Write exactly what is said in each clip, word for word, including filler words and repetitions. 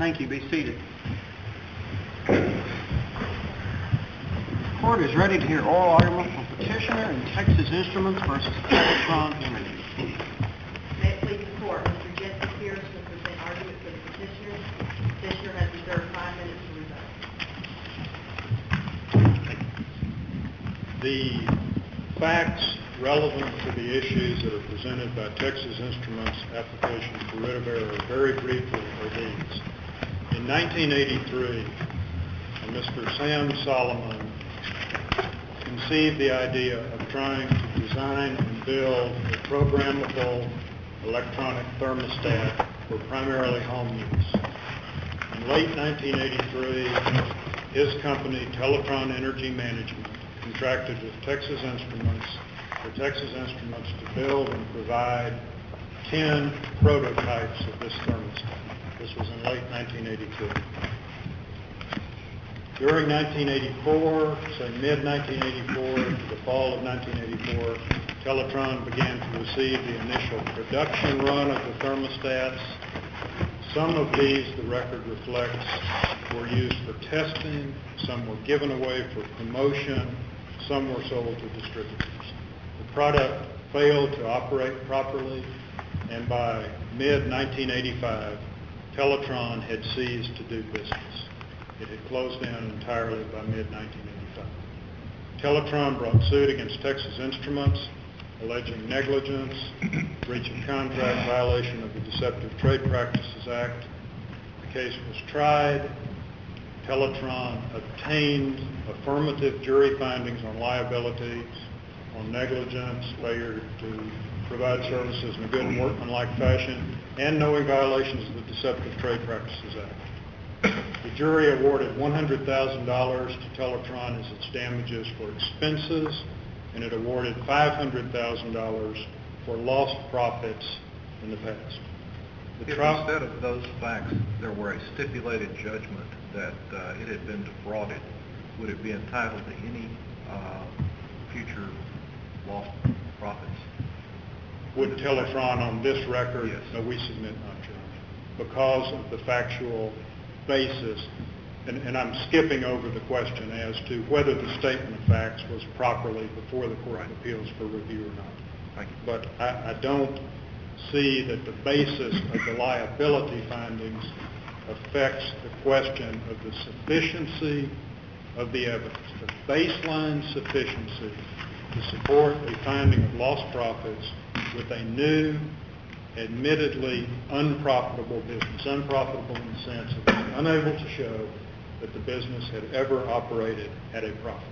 Thank you. Be seated. The court is ready to hear oral argument from petitioner in Texas Instruments versus Teletron Energy. May it please the court, Mister Jesse Pierce will present argument for the petitioner. The petitioner has reserved five minutes to rebut. The facts relevant to the issues that are presented by Texas Instruments' application for writ of error very briefly are these. In nineteen eighty-three, Mister Sam Solomon conceived the idea of trying to design and build a programmable electronic thermostat for primarily home use. In late nineteen eighty-three, his company, Teletron Energy Management, contracted with Texas Instruments for Texas Instruments to build and provide ten prototypes of this thermostat. This was in late nineteen eighty-two. During nineteen eighty-four, say mid nineteen eighty-four to the fall of nineteen eighty-four, Teletron began to receive the initial production run of the thermostats. Some of these, the record reflects, were used for testing, some were given away for promotion, some were sold to distributors. The product failed to operate properly, and by mid nineteen eighty-five, Teletron had ceased to do business. It had closed down entirely by mid nineteen eighty-five. Teletron brought suit against Texas Instruments, alleging negligence, breach of contract, violation of the Deceptive Trade Practices Act. The case was tried. Teletron obtained affirmative jury findings on liabilities, on negligence, failure to provide services in a good and workmanlike fashion, and knowing violations of the Deceptive Trade Practices Act. The jury awarded one hundred thousand dollars to Teletron as its damages for expenses, and it awarded five hundred thousand dollars for lost profits in the past. The if trial, instead of those facts there were a stipulated judgment that uh, it had been defrauded, would it be entitled to any uh, future lost profits? Would Teletron on this record? Yes. No, we submit not, Your Honor, because of the factual basis, and, and I'm skipping over the question as to whether the statement of facts was properly before the Court of Appeals for review or not. Thank you. But I, I don't see that the basis of the liability findings affects the question of the sufficiency of the evidence, the baseline sufficiency to support a finding of lost profits with a new, admittedly unprofitable business, unprofitable in the sense of being unable to show that the business had ever operated at a profit.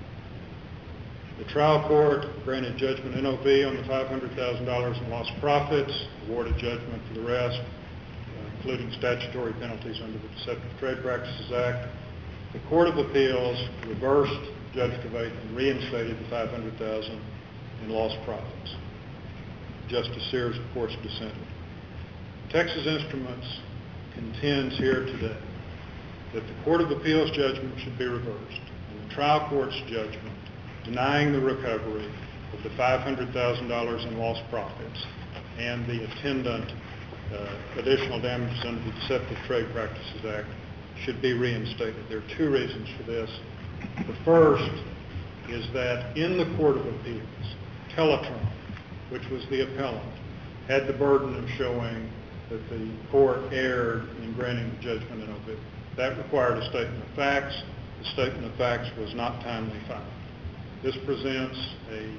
The trial court granted judgment N O V on the five hundred thousand dollars in lost profits, awarded judgment for the rest, uh, including statutory penalties under the Deceptive Trade Practices Act. The Court of Appeals reversed Judge Trevathan, reinstated the five hundred thousand dollars in lost profits. Justice Sears, of course, dissented. Texas Instruments contends here today that the Court of Appeals judgment should be reversed, and the trial court's judgment denying the recovery of the five hundred thousand dollars in lost profits and the attendant uh, additional damages under the Deceptive Trade Practices Act should be reinstated. There are two reasons for this. The first is that in the Court of Appeals, Teletron, which was the appellant, had the burden of showing that the court erred in granting the judgment in O V. That required a statement of facts. The statement of facts was not timely filed. This presents a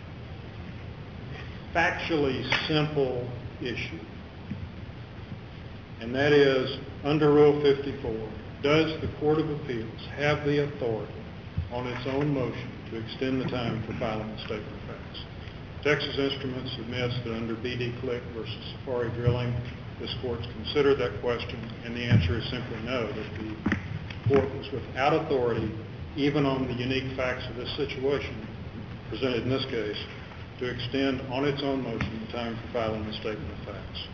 factually simple issue, and that is, under Rule fifty-four, does the Court of Appeals have the authority on its own motion to extend the time for filing a statement of facts? Texas Instruments admits that under B D Click versus Safari Drilling, this court's considered that question, and the answer is simply no, that the court was without authority, even on the unique facts of this situation presented in this case, to extend on its own motion the time for filing a statement of facts.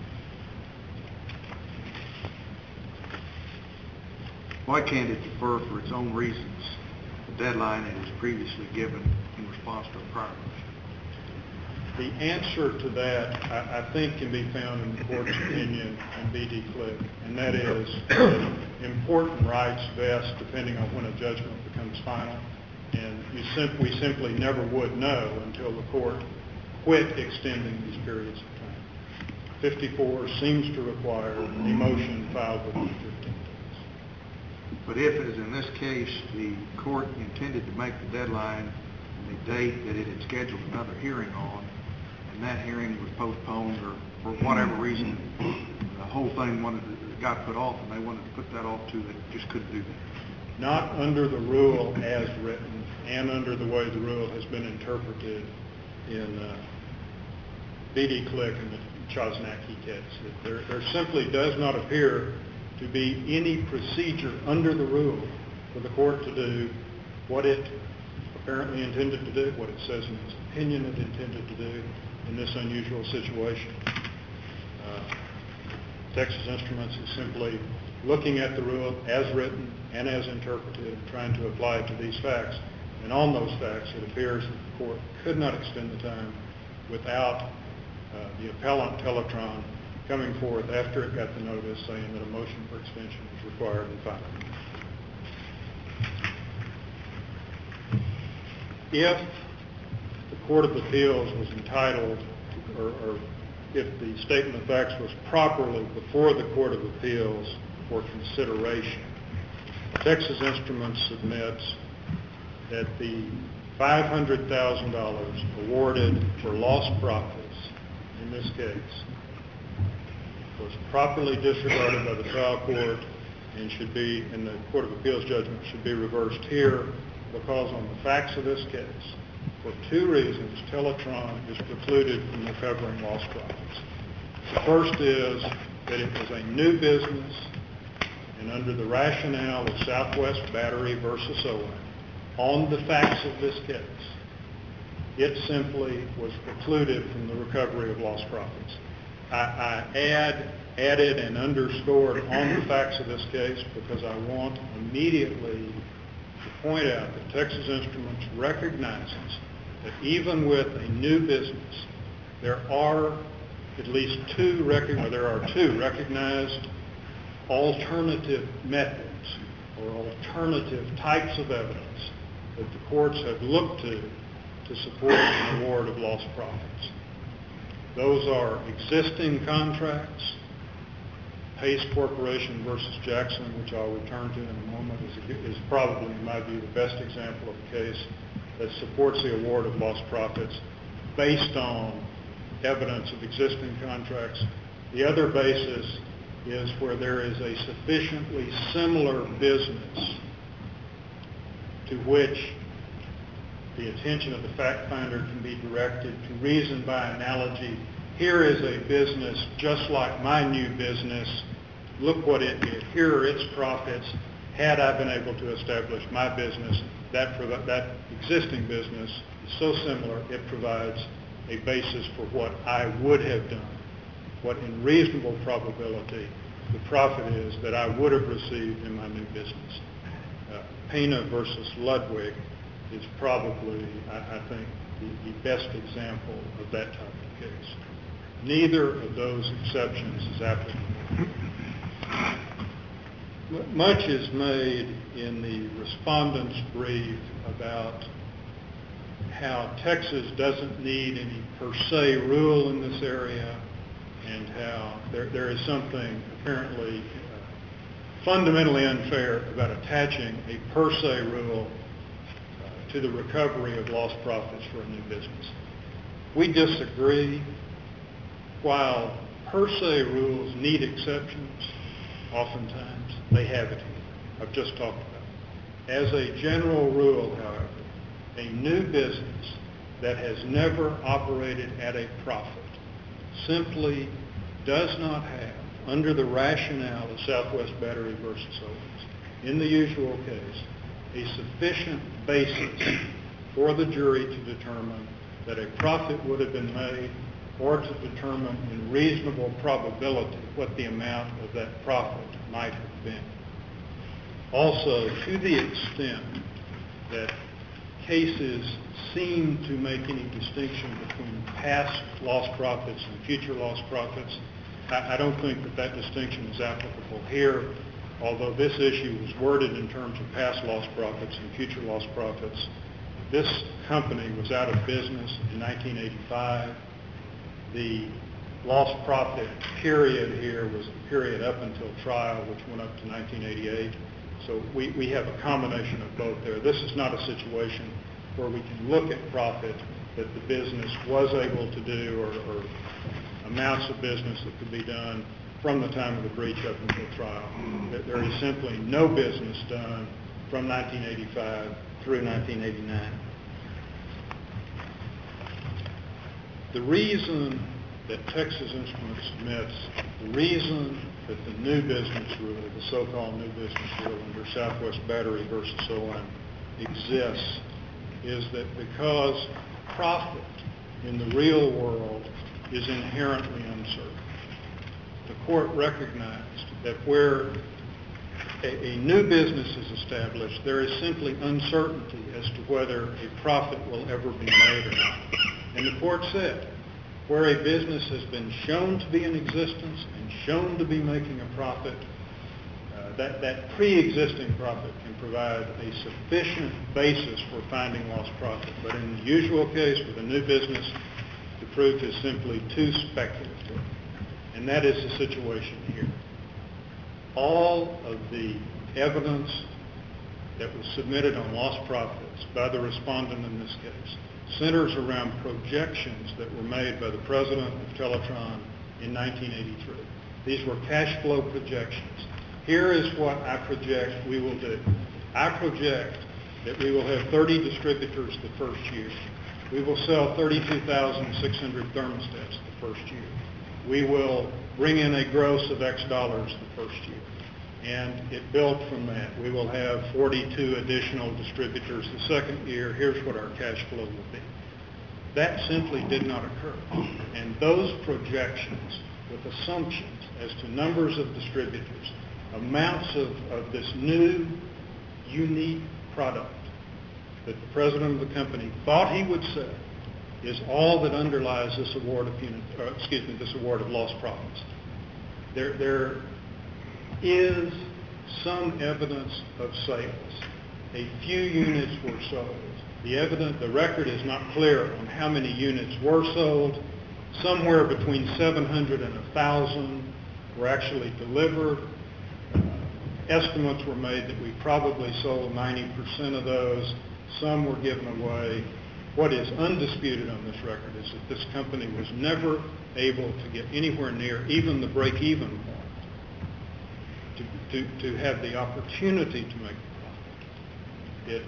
Why can't it defer for its own reasons the deadline it was previously given in response to a prior motion? The answer to that, I, I think, can be found in the court's opinion in B D Click, and that is that important rights vest depending on when a judgment becomes final, and you sim- we simply never would know until the court quit extending these periods of time. fifty-four seems to require a motion filed within fifteen days. But if, as in this case, the court intended to make the deadline the date that it had scheduled another hearing on, and that hearing was postponed or for whatever reason, the whole thing wanted to, got put off, and they wanted to put that off too, they just couldn't do that. Not under the rule as written and under the way the rule has been interpreted in uh, B D Click and the Chosnacki case. There, there simply does not appear to be any procedure under the rule for the court to do what it apparently intended to do, what it says in its opinion it intended to do in this unusual situation. Uh, Texas Instruments is simply looking at the rule as written and as interpreted and trying to apply it to these facts. And on those facts, it appears that the court could not extend the time without uh, the appellant, Teletron, coming forth after it got the notice saying that a motion for extension was required and filed. If the Court of Appeals was entitled, or, or if the statement of facts was properly before the Court of Appeals for consideration, Texas Instruments submits that the five hundred thousand dollars awarded for lost profits in this case was properly disregarded by the trial court and should be, and the Court of Appeals judgment should be reversed here because on the facts of this case, for two reasons, Teletron is precluded from recovering lost profits. The first is that it was a new business, and under the rationale of Southwest Battery versus Owen, on the facts of this case, it simply was precluded from the recovery of lost profits. I, I add, added and underscored on the facts of this case because I want immediately to point out that Texas Instruments recognizes that even with a new business, there are at least two, rec- or there are two recognized alternative methods or alternative types of evidence that the courts have looked to to support an award of lost profits. Those are existing contracts. Pace Corporation versus Jackson, which I'll return to in a moment, is, is probably, in my view, the best example of a case that supports the award of lost profits based on evidence of existing contracts. The other basis is where there is a sufficiently similar business to which the attention of the fact finder can be directed to reason by analogy. Here is a business just like my new business. Look what it did. Here are its profits. Had I been able to establish my business, that, that existing business is so similar, it provides a basis for what I would have done, what in reasonable probability the profit is that I would have received in my new business. Uh, Pena versus Ludwig is probably, I, I think, the, the best example of that type of case. Neither of those exceptions is applicable. Much is made in the respondent's brief about how Texas doesn't need any per se rule in this area and how there, there is something apparently uh, fundamentally unfair about attaching a per se rule uh, to the recovery of lost profits for a new business. We disagree. While per se rules need exceptions, oftentimes they have it here. I've just talked about it. As a general rule, however, a new business that has never operated at a profit simply does not have, under the rationale of Southwest Battery versus Owens, in the usual case, a sufficient basis for the jury to determine that a profit would have been made or to determine in reasonable probability what the amount of that profit might have been. Also, to the extent that cases seem to make any distinction between past lost profits and future lost profits. I, I don't think that that distinction is applicable here, although this issue was worded in terms of past lost profits and future lost profits. This company was out of business in nineteen eighty-five. The lost profit period here was the period up until trial, which went up to nineteen eighty-eight. So we, we have a combination of both there. This is not a situation where we can look at profit that the business was able to do or, or amounts of business that could be done from the time of the breach up until trial. There is simply no business done from nineteen eighty-five through nineteen eighty-nine. The reason that Texas Instruments submits, the reason that the new business rule, the so-called new business rule under Southwest Battery versus Owen exists is that because profit in the real world is inherently uncertain. The court recognized that where a, a new business is established, there is simply uncertainty as to whether a profit will ever be made or not. And the court said, where a business has been shown to be in existence and shown to be making a profit, uh, that, that pre-existing profit can provide a sufficient basis for finding lost profit. But in the usual case with a new business, the proof is simply too speculative. And that is the situation here. All of the evidence that was submitted on lost profits by the respondent in this case centers around projections that were made by the president of Teletron in nineteen eighty-three. These were cash flow projections. Here is what I project we will do. I project that we will have thirty distributors the first year. We will sell thirty-two thousand six hundred thermostats the first year. We will bring in a gross of X dollars the first year. And it built from that. We will have forty-two additional distributors the second year. Here's what our cash flow will be. That simply did not occur. And those projections with assumptions as to numbers of distributors, amounts of, of this new, unique product that the president of the company thought he would sell is all that underlies this award of unit, uh, excuse me, this award of lost profits. There, there is some evidence of sales. A few units were sold. The evidence, the record is not clear on how many units were sold. Somewhere between seven hundred and one thousand were actually delivered. Uh, estimates were made that we probably sold ninety percent of those. Some were given away. What is undisputed on this record is that this company was never able to get anywhere near even the break-even point to, to, to have the opportunity to make a profit. It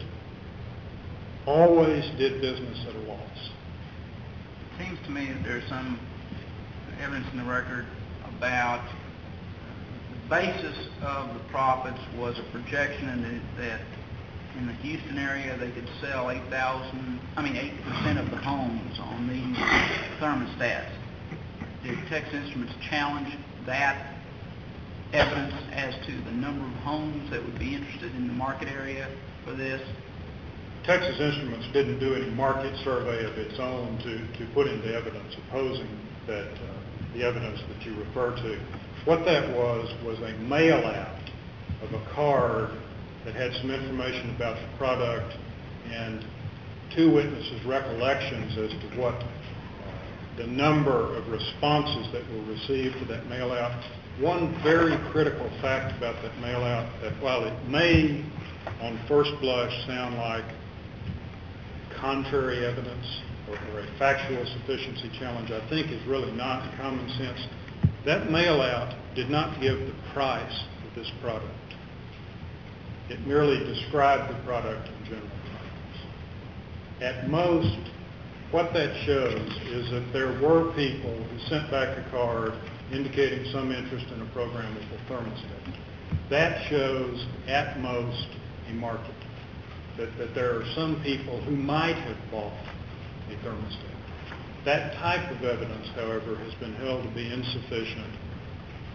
always did business at a loss. It seems to me that there's some evidence in the record about the basis of the profits was a projection that, that in the Houston area they could sell eight thousand, I mean eight percent of the homes on these thermostats. Did Texas Instruments challenge that evidence as to the number of homes that would be interested in the market area for this? Texas Instruments didn't do any market survey of its own to, to put into evidence opposing that uh, the evidence that you refer to. What that was was a mail out of a card that had some information about the product and two witnesses' recollections as to what uh, the number of responses that were received to that mail out. One very critical fact about that mail out, that while it may on first blush sound like contrary evidence or, or a factual sufficiency challenge, I think is really not common sense. That mail out did not give the price of this product. It merely described the product in general terms. At most, what that shows is that there were people who sent back a card indicating some interest in a programmable thermostat. That shows, at most, a market. That, that there are some people who might have bought a thermostat. That type of evidence, however, has been held to be insufficient.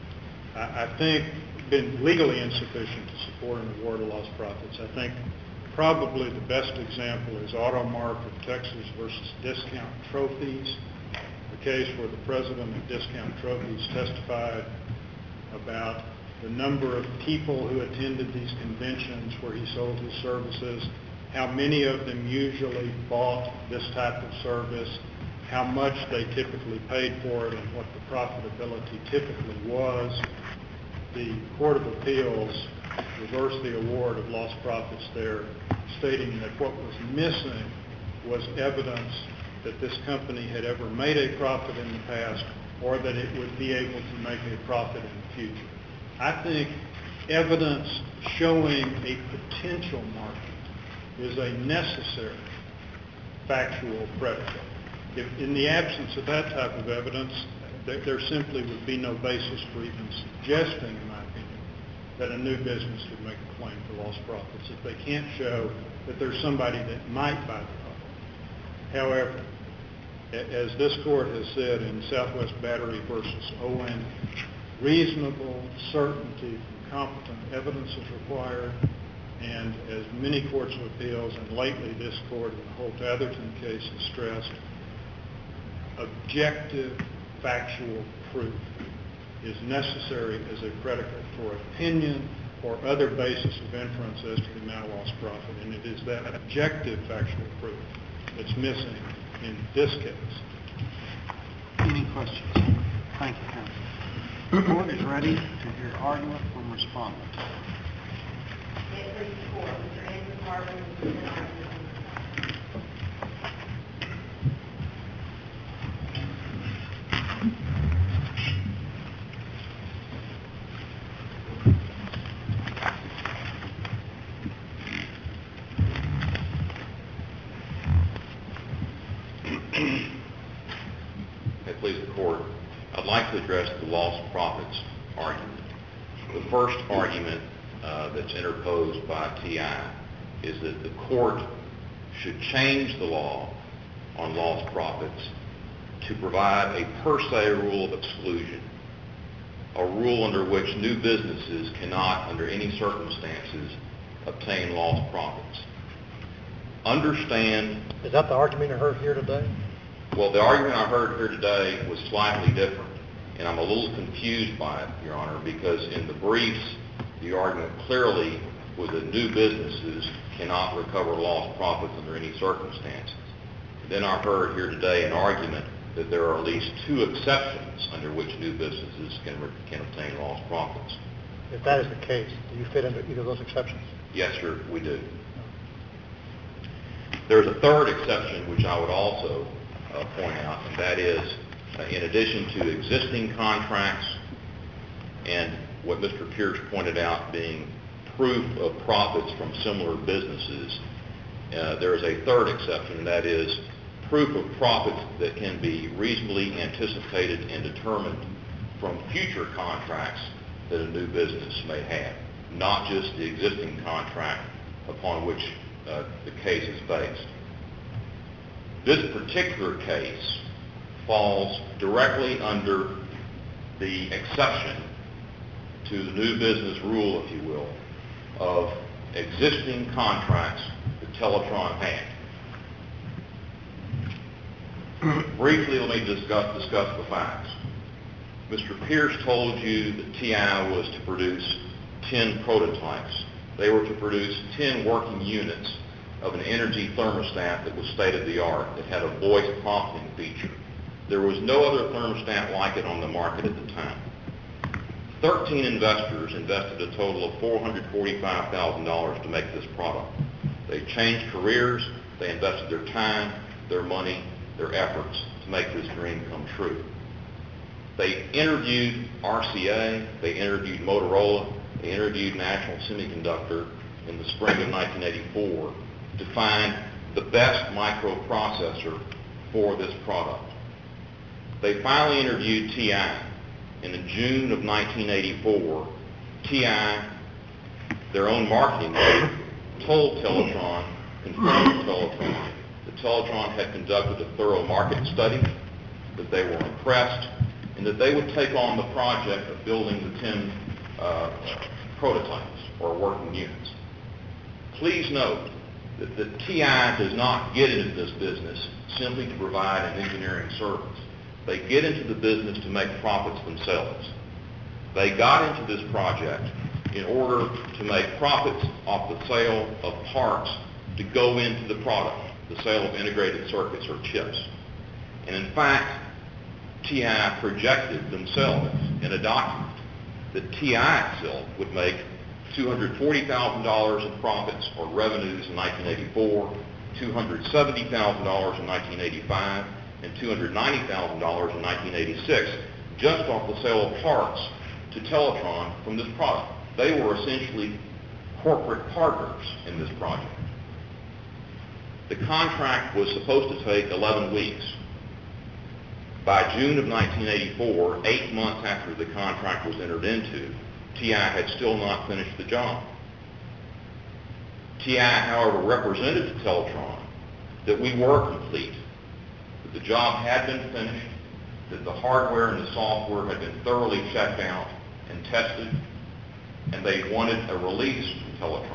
I, I think been legally insufficient to support an award of lost profits. I think Probably the best example is Automark of Texas versus Discount Trophies, a case where the president of Discount Trophies testified about the number of people who attended these conventions where he sold his services, how many of them usually bought this type of service, how much they typically paid for it, and what the profitability typically was. The Court of Appeals reversed the award of lost profits there, stating that what was missing was evidence that this company had ever made a profit in the past or that it would be able to make a profit in the future. I think evidence showing a potential market is a necessary factual predicate. If, in the absence of that type of evidence, there, there simply would be no basis for even suggesting, in my opinion, that a new business could make a claim for lost profits if they can't show that there's somebody that might buy the product. However, a- as this court has said in Southwest Battery versus Owen, reasonable certainty from competent evidence is required, and as many courts of appeals, and lately this court in the Holt-Atherton case has stressed, objective factual proof is necessary as a predicate for opinion or other basis of inference as to the amount of lost profit, and it is that objective factual proof that's missing in this case. Any questions? Thank you, counsel. The court is ready to hear argument from respondent. May it please the court, Mister Andrew Harlan will present argument on this matter. May it please the court, I'd like to address the lost profits argument. The first argument uh, that's interposed by T I is that the court should change the law on lost profits to provide a per se rule of exclusion, a rule under which new businesses cannot, under any circumstances, obtain lost profits. Understand... Is that the argument you heard here today? Well, the argument I heard here today was slightly different, and I'm a little confused by it, Your Honor, because in the briefs, the argument clearly was that new businesses cannot recover lost profits under any circumstances. Then I heard here today an argument that there are at least two exceptions under which new businesses can, can obtain lost profits. If that is the case, do you fit into either of those exceptions? Yes, sir, we do. There's a third exception which I would also uh, point out, and that is, uh, in addition to existing contracts and what Mister Pierce pointed out being proof of profits from similar businesses, uh, there is a third exception, and that is proof of profits that can be reasonably anticipated and determined from future contracts that a new business may have, not just the existing contract upon which uh, the case is based. This particular case falls directly under the exception to the new business rule, if you will, of existing contracts that Teletron had. Briefly, let me discuss, discuss the facts. Mister Pierce told you that T I was to produce ten prototypes. They were to produce ten working units of an energy thermostat that was state-of-the-art, that had a voice prompting feature. There was no other thermostat like it on the market at the time. Thirteen investors invested a total of four hundred forty-five thousand dollars to make this product. They changed careers, they invested their time, their money, their efforts to make this dream come true. They interviewed R C A, they interviewed Motorola, they interviewed National Semiconductor in the spring of nineteen eighty-four to find the best microprocessor for this product. They finally interviewed T I, and in June of nineteen eighty-four, T I, their own marketing group, told Teletron, confirmed to Teletron, that Teletron had conducted a thorough market study, that they were impressed, and that they would take on the project of building the ten uh, prototypes or working units. Please note that, that T I does not get into this business simply to provide an engineering service. They get into the business to make profits themselves. They got into this project in order to make profits off the sale of parts to go into the product, the sale of integrated circuits or chips. And in fact, T I projected themselves in a document that T I itself would make two hundred forty thousand dollars in profits or revenues in nineteen eighty-four, two hundred seventy thousand dollars in nineteen eighty-five, and two hundred ninety thousand dollars in nineteen eighty-six, just off the sale of parts to Teletron from this product. They were essentially corporate partners in this project. The contract was supposed to take eleven weeks. By June of nineteen eighty-four, eight months after the contract was entered into, T I had still not finished the job. T I, however, represented to Teletron that we were complete, that the job had been finished, that the hardware and the software had been thoroughly checked out and tested, and they wanted a release from Teletron.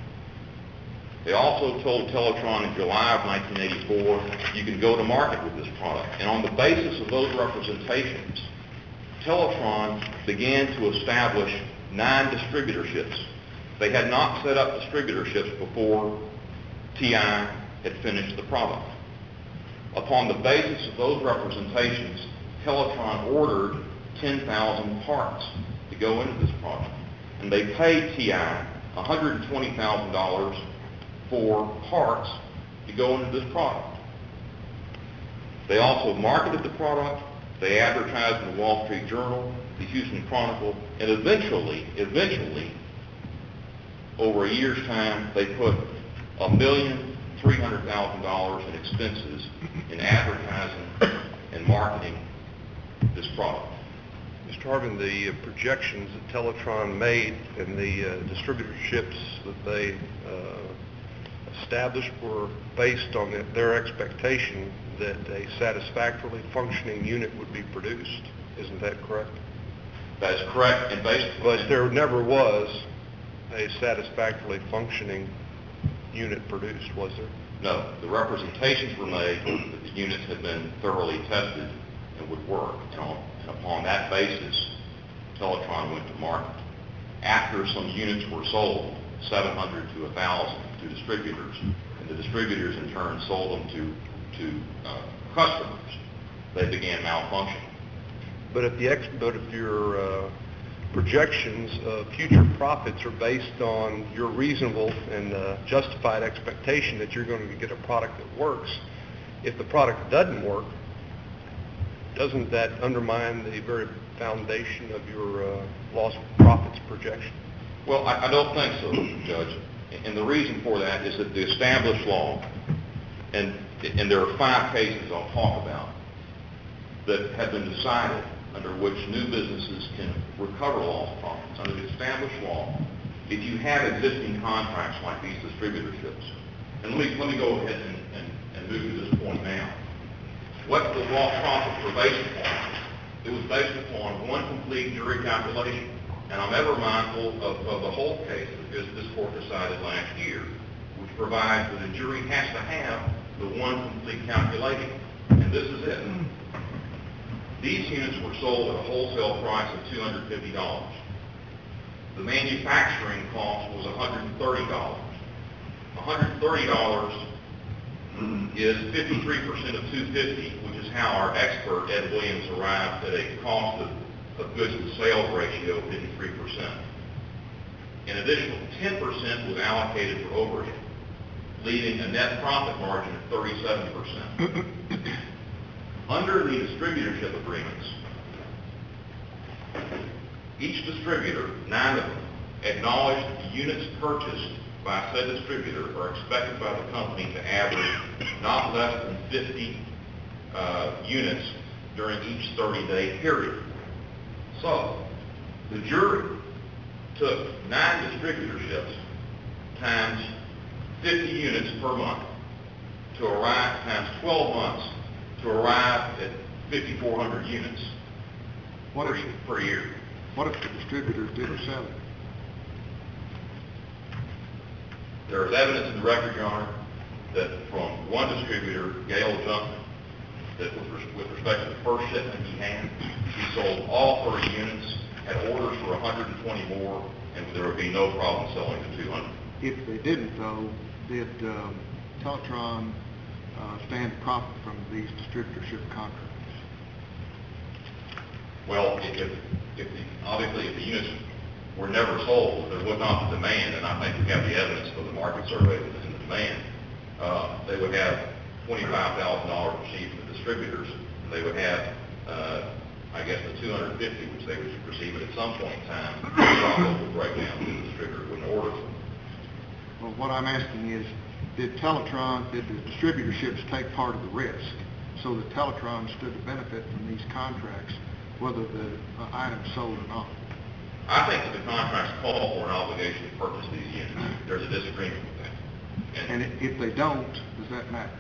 They also told Teletron in July of nineteen eighty-four, you can go to market with this product. And on the basis of those representations, Teletron began to establish nine distributorships. They had not set up distributorships before T I had finished the product. Upon the basis of those representations, Teletron ordered ten thousand parts to go into this product. And they paid T I one hundred twenty thousand dollars for parts to go into this product. They also marketed the product. They advertised in the Wall Street Journal, the Houston Chronicle, and eventually, eventually, over a year's time, they put a million three hundred thousand dollars in expenses in advertising and marketing this product. Mister Harvin, the uh, projections that Teletron made and the uh, distributorships that they uh, established were based on the, their expectation that a satisfactorily functioning unit would be produced. Isn't that correct? That is correct. And based But there never was a satisfactorily functioning unit produced, was there? No. The representations were made that the units had been thoroughly tested and would work. And, on, and upon that basis, Teletron went to market. After some units were sold, seven hundred to one thousand, to distributors, and the distributors in turn sold them to, to uh, customers, they began malfunctioning. But if the ex, but if your uh, projections of future profits are based on your reasonable and uh, justified expectation that you're going to get a product that works, if the product doesn't work, doesn't that undermine the very foundation of your uh, lost profits projection? Well, I, I don't think so, Judge. And the reason for that is that the established law, and, and there are five cases I'll talk about, that have been decided under which new businesses can recover lost profits. Under the established law, if you have existing contracts like these distributorships, and let me, let me go ahead and, and, and move to this point now. What the lost profits were based upon? It was based upon one complete jury calculation. And I'm ever mindful of, of the whole case because this court decided last year, which provides that a jury has to have the one complete calculation. And this is it. These units were sold at a wholesale price of two hundred fifty dollars. The manufacturing cost was one hundred thirty dollars. one hundred thirty dollars is fifty-three percent of two hundred fifty dollars, which is how our expert, Ed Williams, arrived at a cost of of goods to sales ratio of fifty-three percent. An additional ten percent was allocated for overhead, leaving a net profit margin of thirty-seven percent. Under the distributorship agreements, each distributor, nine of them, acknowledged the units purchased by said distributor are expected by the company to average not less than fifty uh, units during each thirty-day period. So, the jury took nine distributorships times fifty units per month to arrive, times twelve months, to arrive at fifty-four hundred units What per, if, per year. what if the distributors didn't sell it? There is evidence in the record, Your Honor, that from one distributor, Gail Junction, that with, res- with respect to the first shipment he had, he sold all thirty units, had orders for one hundred twenty more, and there would be no problem selling the two hundred. If they didn't, though, did um, Teletron uh, stand to profit from these distributorship contracts? Well, if, if, if the, obviously if the units were never sold, there was not the demand, and I think we have the evidence from the market survey that is in the demand. Uh, they would have twenty-five thousand dollars received from the distributors, and they would have, uh, I guess, the two hundred fifty, which they would receive at some point in time, the profit would break down to the distributor when the order. Well, what I'm asking is, did Teletron, did the distributorships take part of the risk so that Teletron stood to benefit from these contracts, whether the uh, items sold or not? I think that the contracts call for an obligation to purchase these units. There's a disagreement with that. And if they don't, does that matter?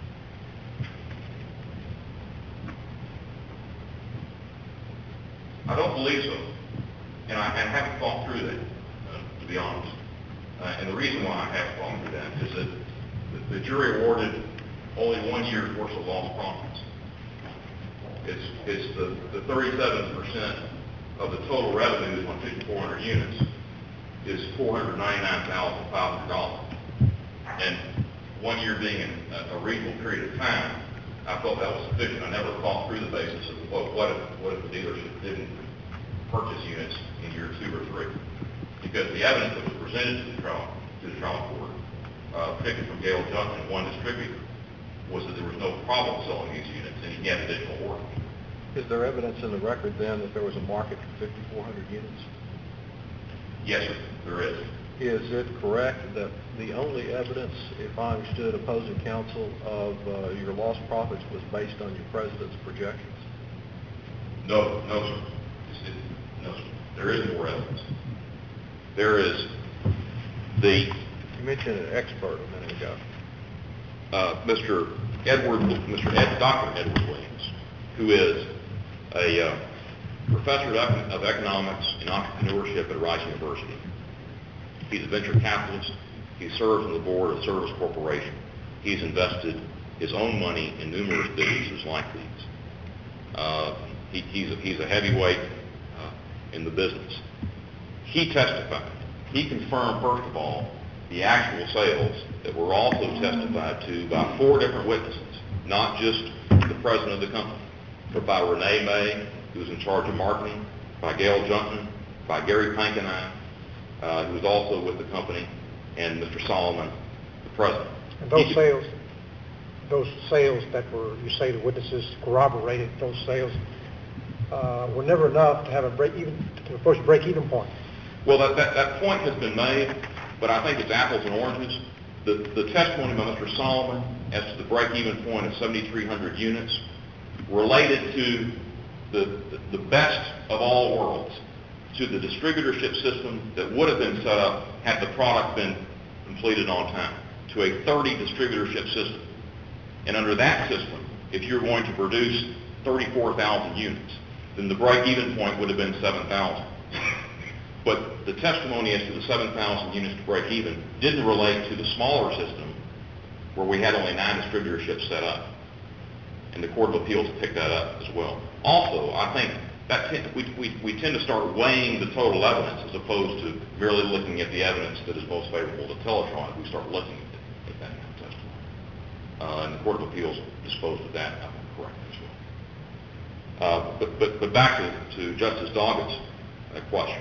I don't believe so, and I, and I haven't thought through that, uh, to be honest. Uh, and the reason why I haven't thought through that is that the, the jury awarded only one year's worth of lost profits. It's, it's the, the thirty-seven percent of the total revenues on fifty-four hundred units is four hundred ninety-nine thousand five hundred dollars. And one year being a, a reasonable period of time, I thought that was sufficient. I never thought through the basis of what, what, if, what if the dealership didn't purchase units in year two or three. Because the evidence that was presented to the trial, to the trial court, uh, particularly from Gail Junction, one distributor, was that there was no problem selling these units, and he had additional orders. Is there evidence in the record then that there was a market for fifty-four hundred units? Yes, sir, there is. Is it correct that the only evidence, if I understood opposing counsel, of uh, your lost profits was based on your president's projections? No, no, sir. It's- it- No, sir. There is more evidence. There is the, You mentioned an expert a minute ago. uh, Mister Edward, Mister Ed, Doctor Edward Williams, who is a uh, professor of, econ- of economics and entrepreneurship at Rice University. He's a venture capitalist. He serves on the board of Service Corporation. He's invested his own money in numerous businesses like these. Uh, he, he's, a, he's a heavyweight uh, in the business. He testified. He confirmed, first of all, the actual sales that were also testified to by four different witnesses, not just the president of the company, but by Renee May, who was in charge of marketing, by Gail Junction, by Gary Pankenine, uh, who was also with the company, and Mister Solomon, the president. And those He- sales, those sales that were, you say the witnesses corroborated those sales, uh, were never enough to have a break even, to approach a break-even point. Well, that, that, that point has been made, but I think it's apples and oranges. The, the testimony by Mister Solomon as to the break-even point of seventy-three hundred units related to the, the, the best of all worlds, to the distributorship system that would have been set up had the product been completed on time, to a thirty distributorship system. And under that system, if you're going to produce thirty-four thousand units, then the break-even point would have been seven thousand. But the testimony as to the seven thousand units to break even didn't relate to the smaller system where we had only nine distributorships set up. And the Court of Appeals picked that up as well. Also, I think that t- we, we, we tend to start weighing the total evidence as opposed to merely looking at the evidence that is most favorable to Teletron if we start looking at, at that kind of testimony. Uh, and the Court of Appeals disposed of that, I think, correctly as well. Uh, but, but, but back to, to Justice Doggett's uh, question.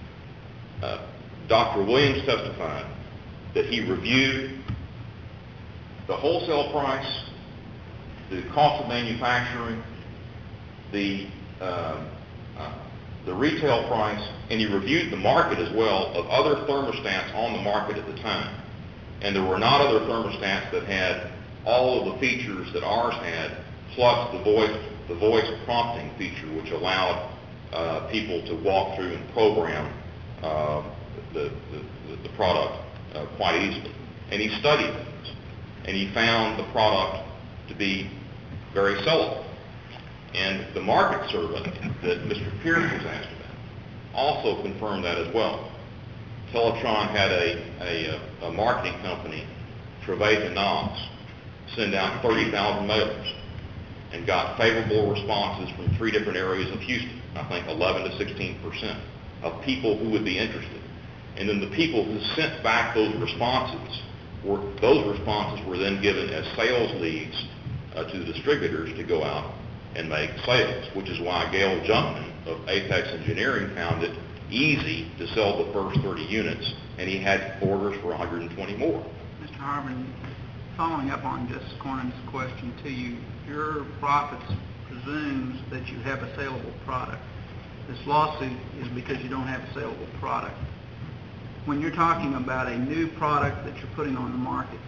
Uh, Doctor Williams testified that he reviewed the wholesale price, the cost of manufacturing, the uh, uh, the retail price, and he reviewed the market as well of other thermostats on the market at the time. And there were not other thermostats that had all of the features that ours had, plus the voice the voice prompting feature, which allowed uh, people to walk through and program uh, the, the, the product uh, quite easily. And he studied things, and he found the product to be very sellable. And the market survey that Mister Pierce was asked about also confirmed that as well. Teletron had a, a, a marketing company, Trevathan Knox, send out thirty thousand mailers and got favorable responses from three different areas of Houston, I think eleven to sixteen percent of people who would be interested. And then the people who sent back those responses, were, those responses were then given as sales leads uh, to the distributors to go out and make sales, which is why Gail Junkman of Apex Engineering found it easy to sell the first thirty units, and he had orders for one hundred twenty more. Mister Harmon, following up on Justice Cornyn's question to you, your profits presumes that you have a saleable product. This lawsuit is because you don't have a saleable product. When you're talking about a new product that you're putting on the market,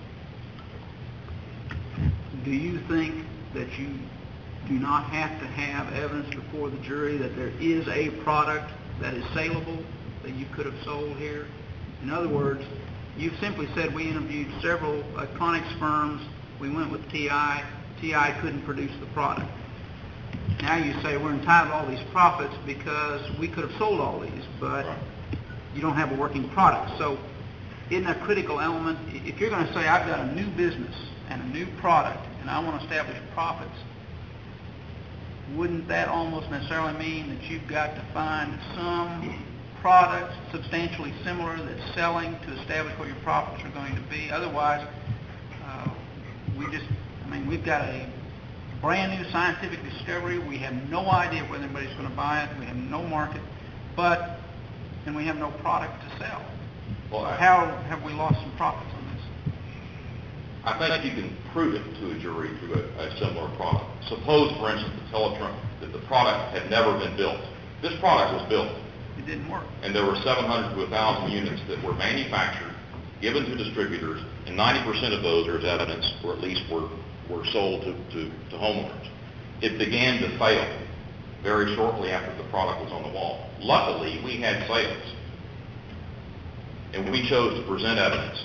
do you think that you do not have to have evidence before the jury that there is a product that is saleable that you could have sold here? In other words, you've simply said we interviewed several electronics firms, we went with T I, T I couldn't produce the product. Now you say we're entitled to all these profits because we could have sold all these, but you don't have a working product. So isn't a critical element, if you're going to say I've got a new business and a new product and I want to establish profits, wouldn't that almost necessarily mean that you've got to find some product substantially similar that's selling to establish what your profits are going to be? Otherwise, uh, we just, I mean, we've got a brand new scientific discovery. We have no idea whether anybody's going to buy it. We have no market, but, and we have no product to sell. Well, I, How have we lost some profits on this? I think you can prove it to a jury through a, a similar product. Suppose, for instance, the Teletron, that the product had never been built. This product was built. It didn't work. And there were seven hundred to one thousand units that were manufactured, given to distributors, and ninety percent of those, there's evidence, or at least were, were sold to, to, to homeowners. It began to fail very shortly after the product was on the wall. Luckily, we had sales, and we chose to present evidence.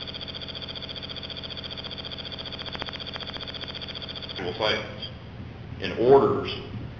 Sales in orders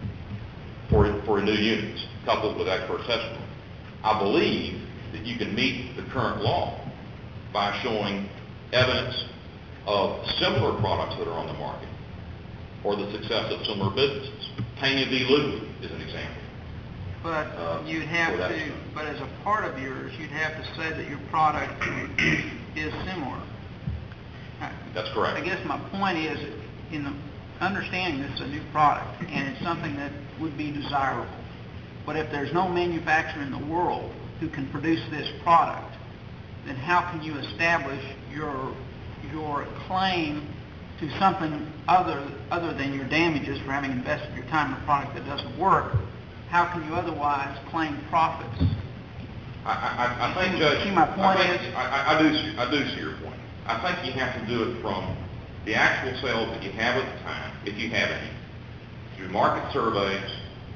for, for new units, coupled with expert testimony. I believe that you can meet the current law by showing evidence of similar products that are on the market or the success of similar businesses. Pena v. Ludwig is an example. But Uh, you'd have for that to, stuff. but as a part of yours, you'd have to say that your product is similar. I- That's correct. I guess my point is, in the understanding this is a new product, and it's something that would be desirable. But if there's no manufacturer in the world who can produce this product, then how can you establish your your claim to something other other than your damages for having invested your time in a product that doesn't work? How can you otherwise claim profits? I, I, I think, See- Judge, see my point I, think, is- I, I, I do see, I do see your point. I think you have to do it from the actual sales that you have at the time, if you have any, through market surveys,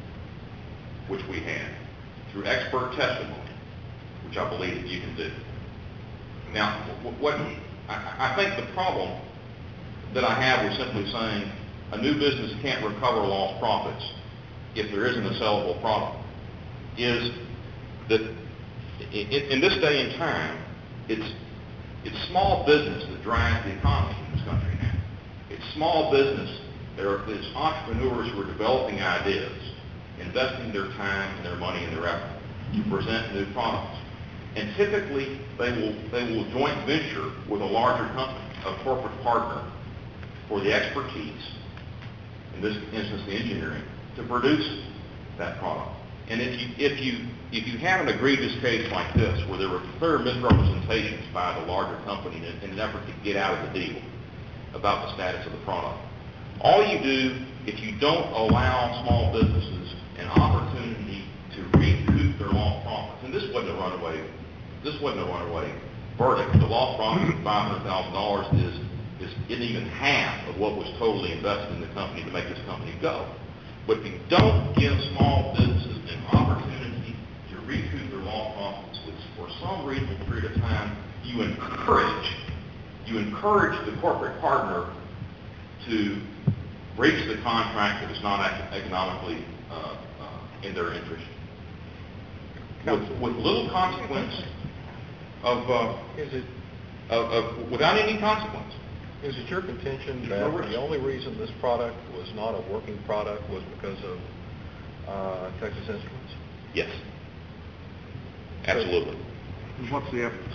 which we had, through expert testimony, which I believe that you can do. Now, what, what I, I think the problem that I have with simply saying a new business can't recover lost profits if there isn't a sellable product is that in, in this day and time, it's it's small business that drives the economy in this country now. It's small business. There are it's entrepreneurs who are developing ideas, investing their time and their money and their effort to present new products. And typically, they will they will joint venture with a larger company, a corporate partner, for the expertise, in this instance the engineering, to produce that product. And if you if you if you have an egregious case like this, where there were clear misrepresentations by the larger company in, in an effort to get out of the deal about the status of the product, all you do, if you don't allow small businesses an opportunity to recoup their lost profits, and this wasn't a runaway, this wasn't a runaway verdict. The lost profits of five hundred thousand dollars is is isn't even half of what was totally invested in the company to make this company go. But if you don't give small businesses an opportunity to recoup their lost profits, which for some reasonable period of time, you encourage, you encourage the corporate partner to breach the contract that is not economically uh, uh, in their interest. with, with little consequence of, uh, Is it, of, of, without any consequence. is it your contention There's no that risk. the only reason this product was not a working product was because of uh, Texas Instruments? Yes. Absolutely. And what's the evidence?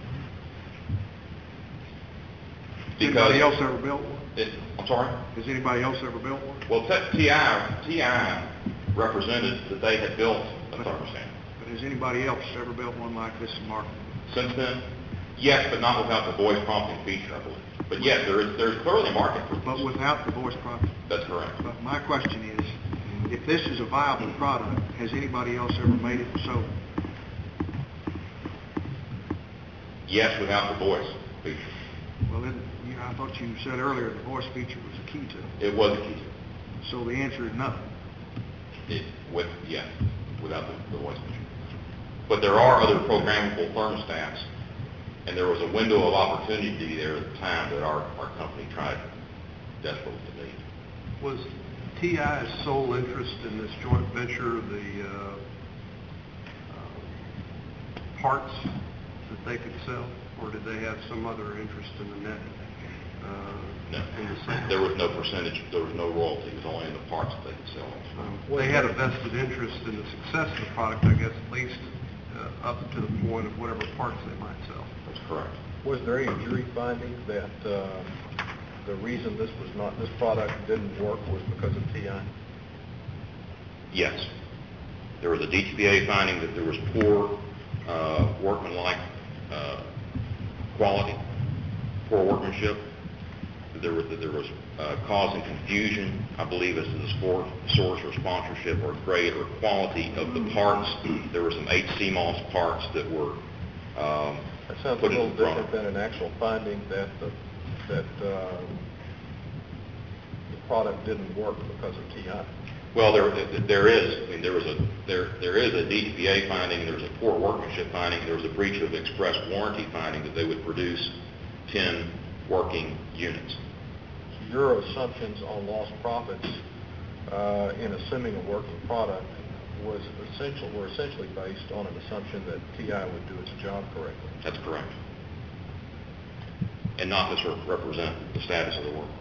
Has Because anybody else ever built one? It, I'm sorry? Has anybody else ever built one? Well, T I, T I represented that they had built a thermostat. But has anybody else ever built one like this in market? Since then, yes, but not without the voice prompting feature, I believe. But yes, there is, there's clearly a market for But this. without the voice prompt? That's correct. But my question is, if this is a viable product, has anybody else ever made it so? Yes, without the voice feature. Well, then, you know, I thought you said earlier the voice feature was the key to it. It was a key to it. So the answer is no. It, with, yeah, without the, the voice feature. But there are other programmable thermostats, and there was a window of opportunity there at the time that our, our company tried desperately to meet. Was T I's sole interest in this joint venture the uh, uh, parts that they could sell, or did they have some other interest in the net? Uh, No, in the sale? there was no percentage, there was no royalty, it was only in the parts that they could sell. Um, they had a vested interest in the success of the product, I guess, at least uh, up to the point of whatever parts they might sell. That's correct. Was there any jury finding that uh, the reason this was not, this product didn't work was because of T I? Yes. There was a D T P A finding that there was poor uh, workmanlike uh, quality, poor workmanship, that there was, that there was uh, causing confusion, I believe, as to the sport, source or sponsorship or grade or quality of the parts. There were some H C M O S parts that were um, That sounds a put little in front different than an actual finding that the, that uh, the product didn't work because of T I. Well, there, there is. I mean, there was a there there is a D T P A finding. There was a poor workmanship finding. There was a breach of express warranty finding that they would produce ten working units. So your assumptions on lost profits uh, in assuming a working product was essential were essentially based on an assumption that T I would do its job correctly. That's correct. And not misrepresent the status of the work.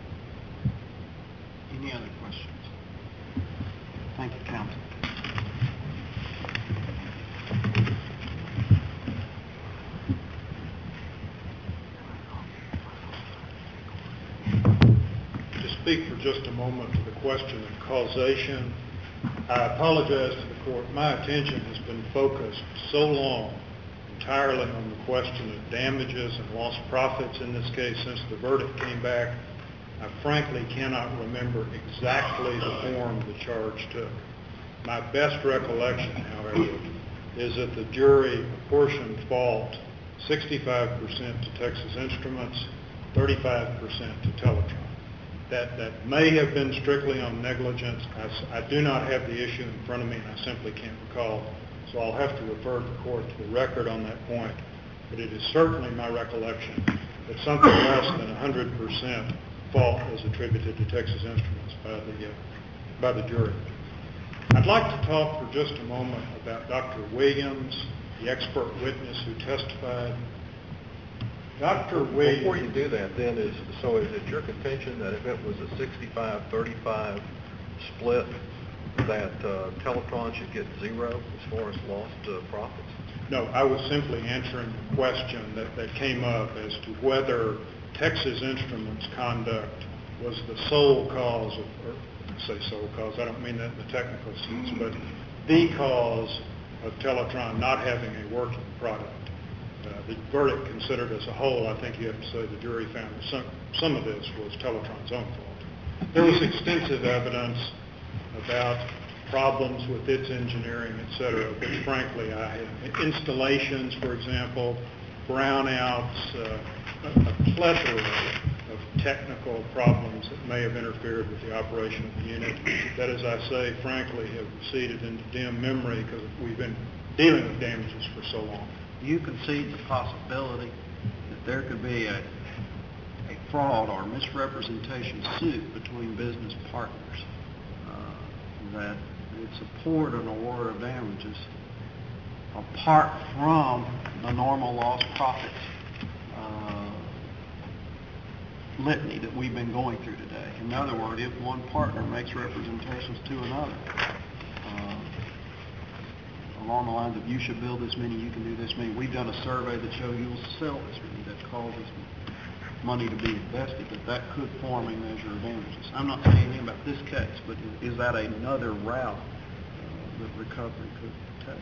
Any other questions? Thank you, counsel. To speak for just a moment to the question of causation, I apologize to the court. My attention has been focused so long entirely on the question of damages and lost profits in this case since the verdict came back. I frankly cannot remember exactly the form the charge took. My best recollection, however, is that the jury apportioned fault sixty-five percent to Texas Instruments, thirty-five percent to Teletron. That, that may have been strictly on negligence. I, I do not have the issue in front of me, and I simply can't recall. So I'll have to refer the court to the record on that point. But it is certainly my recollection that something less than one hundred percent fault was attributed to Texas Instruments by the, uh, by the jury. I'd like to talk for just a moment about Doctor Williams, the expert witness who testified. Doctor Williams... Before you do that, then, is so is it your contention that if it was a sixty-five thirty-five split, that uh, Teletron should get zero as far as lost uh, profits? No, I was simply answering the question that, that came up as to whether Texas Instruments' conduct was the sole cause of, or I say sole cause, I don't mean that in the technical sense, but the cause of Teletron not having a working product. Uh, the verdict considered as a whole, I think you have to say the jury found that some, some of this was Teletron's own fault. There was extensive evidence about problems with its engineering, et cetera, which frankly I have. Installations, for example, brownouts, uh, a, a plethora of technical problems that may have interfered with the operation of the unit that, as I say, frankly, have receded into dim memory because we've been dealing with damages for so long. You concede the possibility that there could be a, a fraud or misrepresentation suit between business partners uh, that would support an award of damages apart from the normal lost profits uh, litany that we've been going through today. In other words, if one partner makes representations to another, uh, along the lines of you should build this many, you can do this many. We've done a survey that shows you'll sell this many. That causes money to be invested, that that could form a measure of damages. I'm not saying anything about this case, but is, is that another route uh, that recovery could take?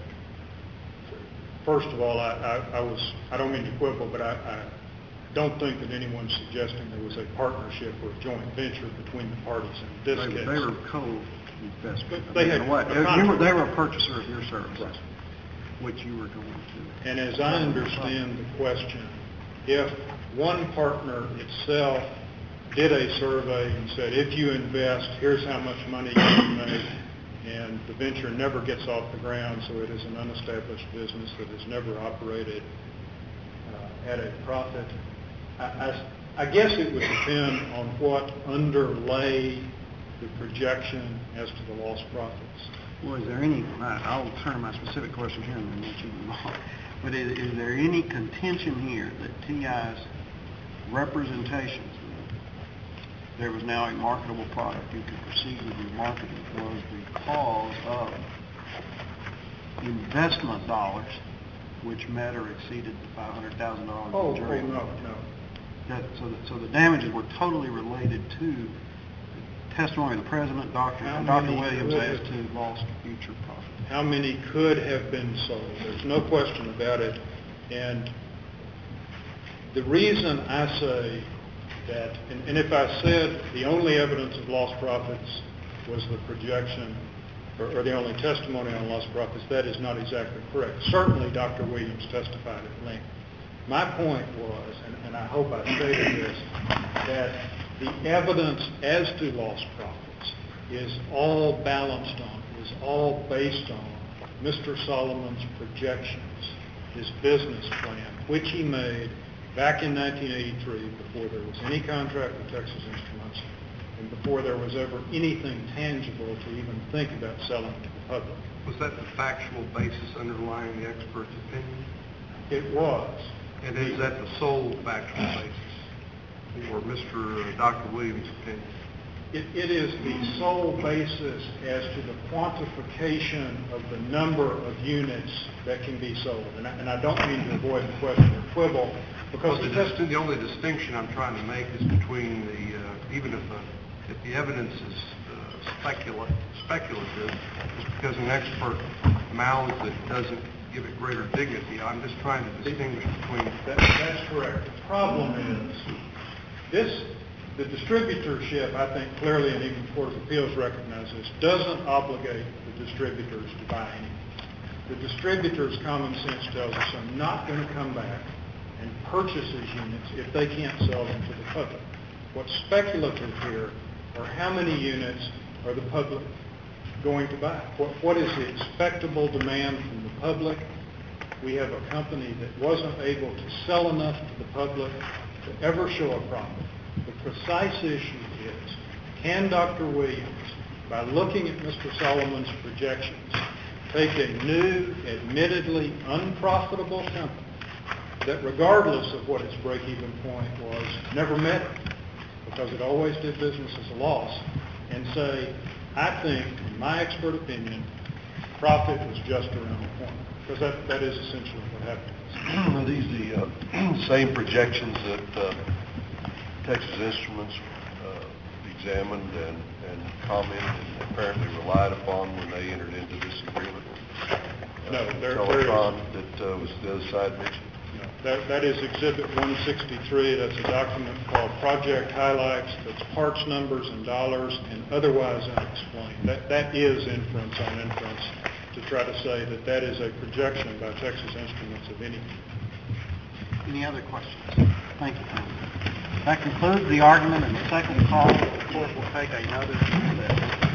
First of all, I, I, I was, I don't mean to quibble, but I, I don't think that anyone's suggesting there was a partnership or a joint venture between the parties in this they, case. They were co-investment. But they I mean, had what, a you were, they contract. were a purchaser of your services, Right. which you were going to. And as I understand the question, if one partner itself did a survey and said, if you invest, here's how much money you can make, and the venture never gets off the ground, so it is an unestablished business that has never operated uh, at a profit, I, I, I guess it would depend on what underlay the projection as to the lost profits. Well, is there any, I'll turn to my specific question here and then let you move on. But is, is there any contention here that T I's representations that there was now a marketable product you could proceed with your marketing was because of investment dollars which met or exceeded the five hundred thousand dollars Oh, the jury? oh, no, no. That, so, that, so the damages were totally related to the testimony of the president, Doctor How Doctor many Williams, could as have- to lost future profit. How many could have been sold? There's no question about it. And the reason I say that, and, and if I said the only evidence of lost profits was the projection, or, or the only testimony on lost profits, that is not exactly correct. Certainly Doctor Williams testified at length. My point was, and, and I hope I stated this, that the evidence as to lost profits is all balanced on, is all based on Mister Solomon's projections, his business plan, which he made back in nineteen eighty-three before there was any contract with Texas Instruments and before there was ever anything tangible to even think about selling to the public. Was that the factual basis underlying the expert's opinion? It was. And is that the sole factual basis for Mister Doctor Williams' opinion? It, it is the sole basis as to the quantification of the number of units that can be sold. And I, and I don't mean to avoid the question or quibble, because Well, the, the, dis- the only distinction I'm trying to make is between the, uh, even if, uh, if the evidence is uh, specula- speculative, just because an expert mouths it doesn't give it greater dignity. I'm just trying to distinguish between... that, that's correct. The problem is, this, the distributorship, I think clearly, and even the Court of Appeals recognizes, doesn't obligate the distributors to buy anything. The distributor's common sense tells us I'm not going to come back and purchase these units if they can't sell them to the public. What's speculative here are how many units are the public going to buy? What, what is the expectable demand from the public? We have a company that wasn't able to sell enough to the public to ever show a profit. The precise issue is, can Doctor Williams, by looking at Mister Solomon's projections, take a new, admittedly unprofitable company that, regardless of what its break-even point was, never met it, because it always did business as a loss, and say, I think, in my expert opinion, profit was just around the corner? Because that, that is essentially what happened. Are these the uh, same projections that uh, Texas Instruments uh, examined and, and commented and apparently relied upon when they entered into this agreement? Uh, No, there- there Telecom is- that uh, was the other side mentioned? No, that, that is Exhibit one sixty-three. That's a document called Project Highlights. That's parts numbers and dollars and otherwise unexplained. That, that is inference on inference to try to say that that is a projection by Texas Instruments of anything. Any other questions? Thank you, Counsel. That concludes the argument in the second call. The court will take another recess.